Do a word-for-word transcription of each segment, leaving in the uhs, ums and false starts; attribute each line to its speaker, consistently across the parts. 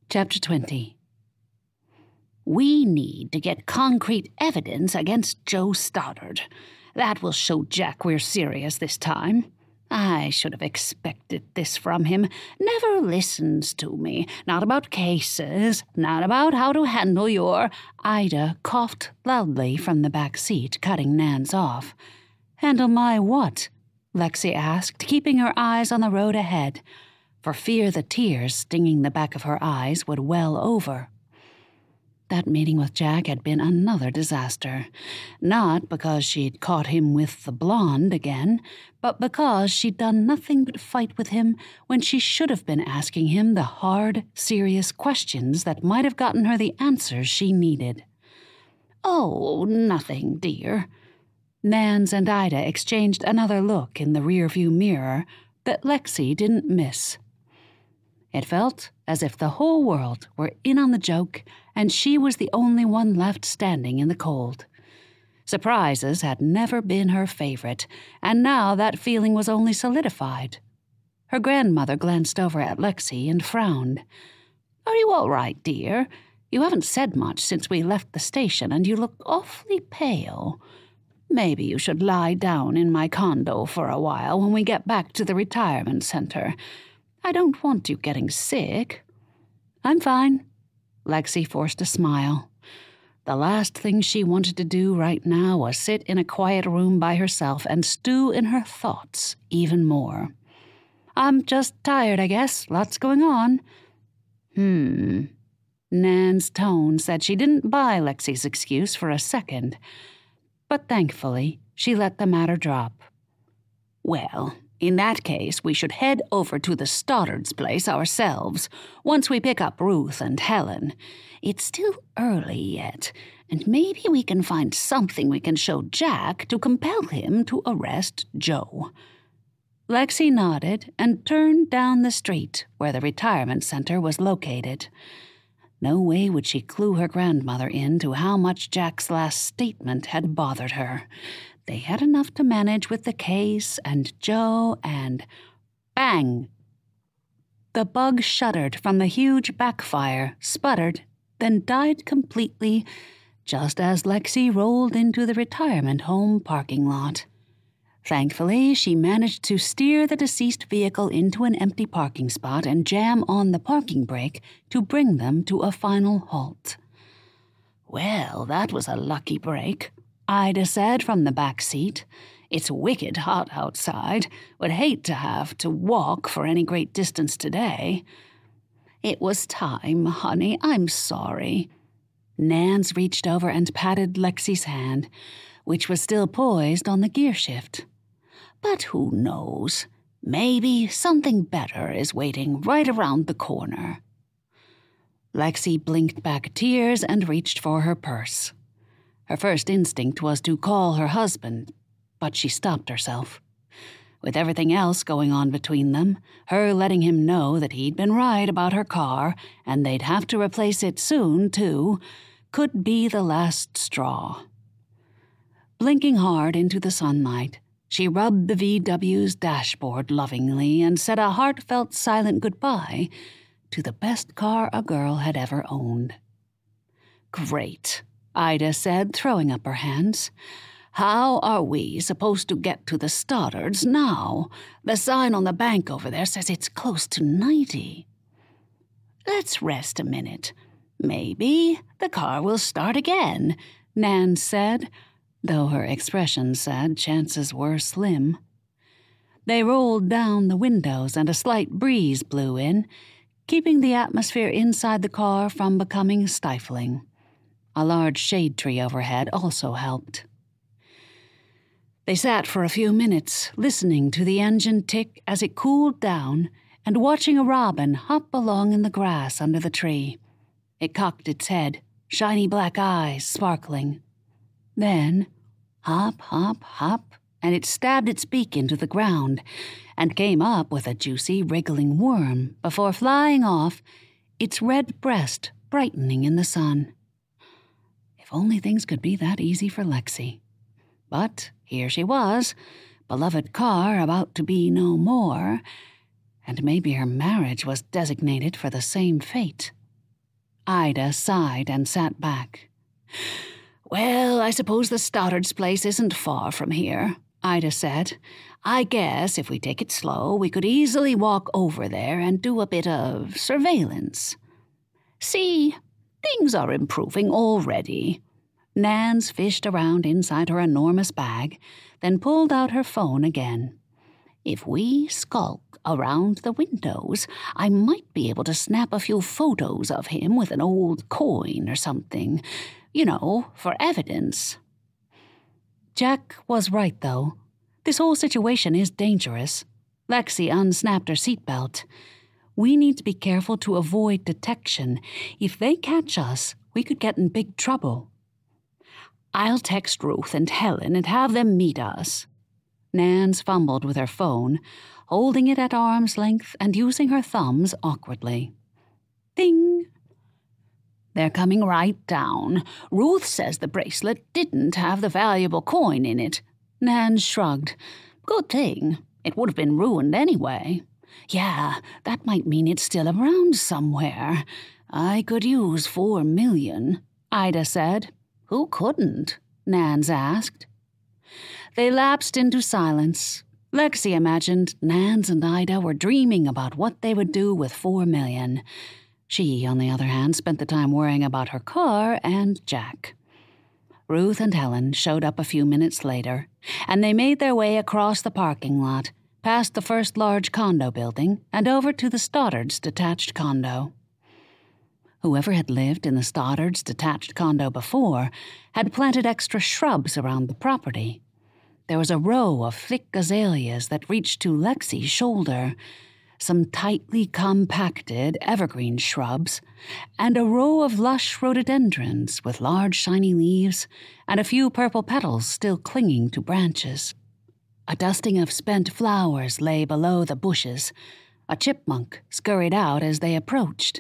Speaker 1: Chapter twenty. We need to get concrete evidence against Joe Stoddard. That will show Jack we're serious this time. I should have expected this from him. Never listens to me. Not about cases, not about how to handle your... Ida coughed loudly from the back seat, cutting Nan's off. Handle my what? Lexi asked, keeping her eyes on the road ahead, for fear the tears stinging the back of her eyes would well over. That meeting with Jack had been another disaster, not because she'd caught him with the blonde again, but because she'd done nothing but fight with him when she should have been asking him the hard, serious questions that might have gotten her the answers she needed. Oh, nothing, dear. Nans and Ida exchanged another look in the rearview mirror that Lexi didn't miss. It felt as if the whole world were in on the joke and she was the only one left standing in the cold. Surprises had never been her favorite, and now that feeling was only solidified. Her grandmother glanced over at Lexi and frowned. "Are you all right, dear? You haven't said much since we left the station, and you look awfully pale. Maybe you should lie down in my condo for a while when we get back to the retirement center. I don't want you getting sick." "I'm fine." Lexi forced a smile. The last thing she wanted to do right now was sit in a quiet room by herself and stew in her thoughts even more. "I'm just tired, I guess. Lots going on." Hmm. Nan's tone said she didn't buy Lexi's excuse for a second, but thankfully she let the matter drop. "Well, in that case, we should head over to the Stoddard's place ourselves, once we pick up Ruth and Helen. It's still early yet, and maybe we can find something we can show Jack to compel him to arrest Joe." Lexi nodded and turned down the street where the retirement center was located. No way would she clue her grandmother in to how much Jack's last statement had bothered her. They had enough to manage with the case and Joe and... Bang! The bug shuddered from the huge backfire, sputtered, then died completely, just as Lexi rolled into the retirement home parking lot. Thankfully, she managed to steer the deceased vehicle into an empty parking spot and jam on the parking brake to bring them to a final halt. "Well, that was a lucky break," Ida said from the back seat. "It's wicked hot outside. Would hate to have to walk for any great distance today." "It was time, honey. I'm sorry." Nans reached over and patted Lexi's hand, which was still poised on the gear shift. "But who knows? Maybe something better is waiting right around the corner." Lexi blinked back tears and reached for her purse. Her first instinct was to call her husband, but she stopped herself. With everything else going on between them, her letting him know that he'd been right about her car and they'd have to replace it soon, too, could be the last straw. Blinking hard into the sunlight, she rubbed the V W's dashboard lovingly and said a heartfelt silent goodbye to the best car a girl had ever owned. "Great," Ida said, throwing up her hands. "How are we supposed to get to the Stoddards now? The sign on the bank over there says it's close to ninety. "Let's rest a minute. Maybe the car will start again," Nan said, though her expression said chances were slim. They rolled down the windows and a slight breeze blew in, keeping the atmosphere inside the car from becoming stifling. A large shade tree overhead also helped. They sat for a few minutes, listening to the engine tick as it cooled down and watching a robin hop along in the grass under the tree. It cocked its head, shiny black eyes sparkling. Then, hop, hop, hop, and it stabbed its beak into the ground and came up with a juicy, wriggling worm before flying off, its red breast brightening in the sun. If only things could be that easy for Lexi. But here she was, beloved car about to be no more, and maybe her marriage was designated for the same fate. Ida sighed and sat back. "Well, I suppose the Stoddards' place isn't far from here," Ida said. "I guess if we take it slow, we could easily walk over there and do a bit of surveillance. See, things are improving already." Nance fished around inside her enormous bag, then pulled out her phone again. "If we skulk around the windows, I might be able to snap a few photos of him with an old coin or something. You know, for evidence." Jack was right, though. This whole situation is dangerous. Lexi unsnapped her seatbelt. We need to be careful to avoid detection. If they catch us, we could get in big trouble. "I'll text Ruth and Helen and have them meet us." Nance fumbled with her phone, holding it at arm's length and using her thumbs awkwardly. Ding! "They're coming right down. Ruth says the bracelet didn't have the valuable coin in it." Nance shrugged. "Good thing. It would have been ruined anyway. Yeah, that might mean it's still around somewhere. I could use four million," Ida said. "Who couldn't?" Nance asked. They lapsed into silence. Lexi imagined Nance and Ida were dreaming about what they would do with four million. She, on the other hand, spent the time worrying about her car and Jack. Ruth and Helen showed up a few minutes later, and they made their way across the parking lot, past the first large condo building, and over to the Stoddards' detached condo. Whoever had lived in the Stoddards' detached condo before had planted extra shrubs around the property. There was a row of thick azaleas that reached to Lexi's shoulder, some tightly compacted evergreen shrubs, and a row of lush rhododendrons with large shiny leaves and a few purple petals still clinging to branches. A dusting of spent flowers lay below the bushes. A chipmunk scurried out as they approached.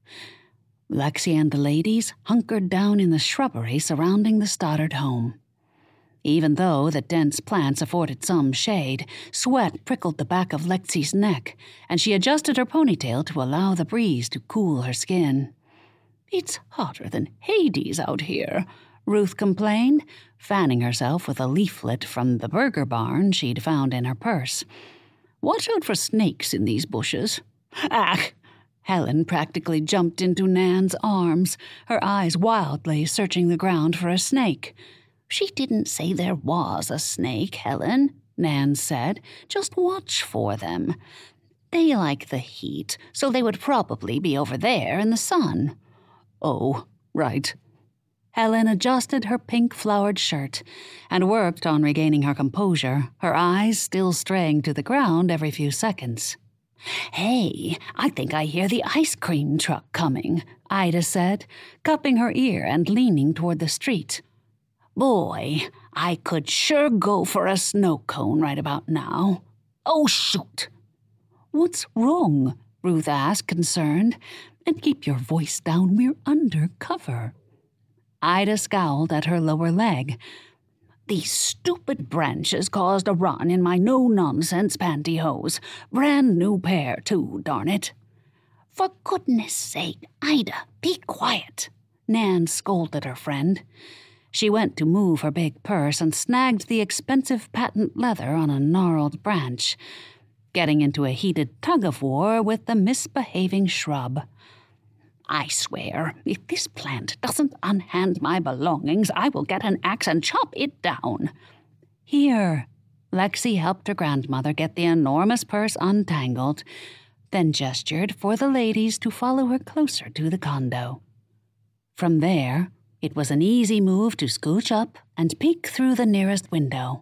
Speaker 1: Lexi and the ladies hunkered down in the shrubbery surrounding the Stoddard home. Even though the dense plants afforded some shade, sweat prickled the back of Lexi's neck, and she adjusted her ponytail to allow the breeze to cool her skin. "It's hotter than Hades out here," Ruth complained, fanning herself with a leaflet from the burger barn she'd found in her purse. "Watch out for snakes in these bushes." "Ah!" Helen practically jumped into Nan's arms, her eyes wildly searching the ground for a snake. "She didn't say there was a snake, Helen," Nan said. "Just watch for them. They like the heat, so they would probably be over there in the sun." "Oh, right." Helen adjusted her pink-flowered shirt and worked on regaining her composure, her eyes still straying to the ground every few seconds. "Hey, I think I hear the ice cream truck coming," Ida said, cupping her ear and leaning toward the street. "Boy, I could sure go for a snow cone right about now. Oh, shoot!" "What's wrong?" Ruth asked, concerned. "And keep your voice down, we're under cover." Ida scowled at her lower leg. "These stupid branches caused a run in my no-nonsense pantyhose. Brand new pair, too, darn it." "For goodness sake, Ida, be quiet," Nan scolded her friend. She went to move her big purse and snagged the expensive patent leather on a gnarled branch, getting into a heated tug-of-war with the misbehaving shrub. "I swear, if this plant doesn't unhand my belongings, I will get an axe and chop it down." "Here." Lexi helped her grandmother get the enormous purse untangled, then gestured for the ladies to follow her closer to the condo. From there, it was an easy move to scooch up and peek through the nearest window.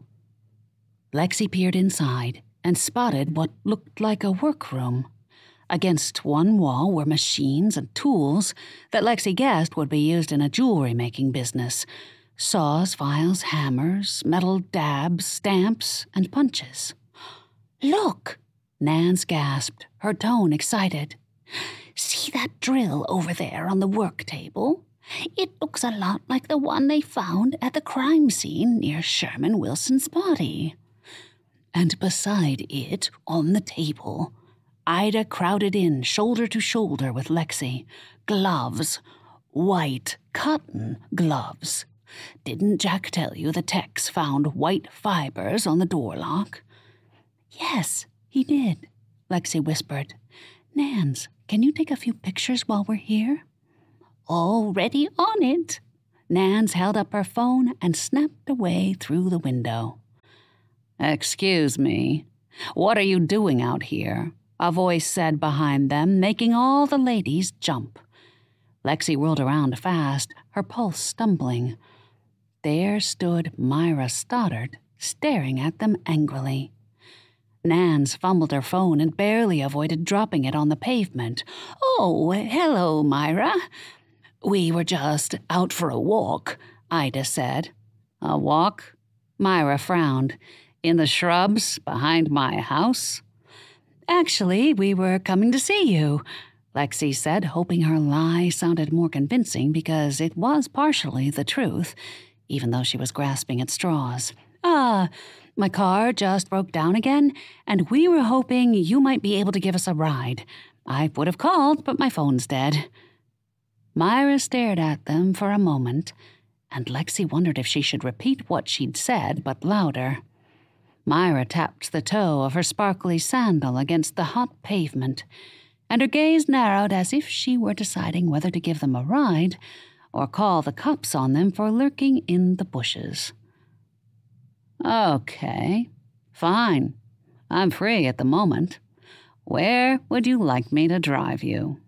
Speaker 1: Lexi peered inside and spotted what looked like a workroom. Against one wall were machines and tools that Lexi guessed would be used in a jewelry-making business. Saws, files, hammers, metal dabs, stamps, and punches. "Look!" Nance gasped, her tone excited. "See that drill over there on the work table? It looks a lot like the one they found at the crime scene near Sherman Wilson's body." And beside it, on the table, Ida crowded in, shoulder to shoulder with Lexi. Gloves. White cotton gloves. Didn't Jack tell you the Tex found white fibers on the door lock? Yes, he did, Lexi whispered. Nans, can you take a few pictures while we're here? Already on it. Nans held up her phone and snapped away through the window. Excuse me, what are you doing out here? A voice said behind them, making all the ladies jump. Lexi whirled around fast, her pulse stumbling. There stood Myra Stoddard, staring at them angrily. Nans fumbled her phone and barely avoided dropping it on the pavement. Oh, hello, Myra. We were just out for a walk, Ida said. A walk? Myra frowned. In the shrubs behind my house? Actually, we were coming to see you, Lexi said, hoping her lie sounded more convincing because it was partially the truth, even though she was grasping at straws. Ah, my car just broke down again, and we were hoping you might be able to give us a ride. I would have called, but my phone's dead. Myra stared at them for a moment, and Lexi wondered if she should repeat what she'd said, but louder. Myra tapped the toe of her sparkly sandal against the hot pavement, and her gaze narrowed as if she were deciding whether to give them a ride or call the cops on them for lurking in the bushes. Okay, fine. I'm free at the moment. Where would you like me to drive you?